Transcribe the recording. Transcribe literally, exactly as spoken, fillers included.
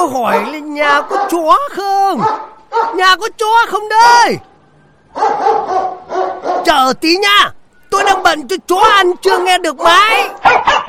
tôi hỏi là nhà có chó không? Nhà có chó không đây? Chờ tí nha, tôi đang bận cho chó ăn chưa nghe được máy.